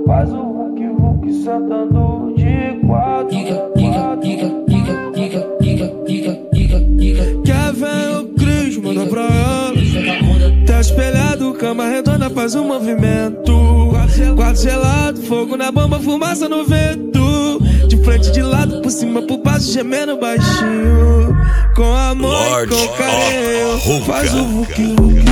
Faz o Hulk sentando de quatro. Quer ver o Cris, manda pra ela. Tá espelhado, cama redonda, faz um movimento. Quarto gelado, fogo na bomba, fumaça no vento. De frente, de lado, por cima, por baixo, gemendo baixinho. Com amor e com carinho. Faz o Hulk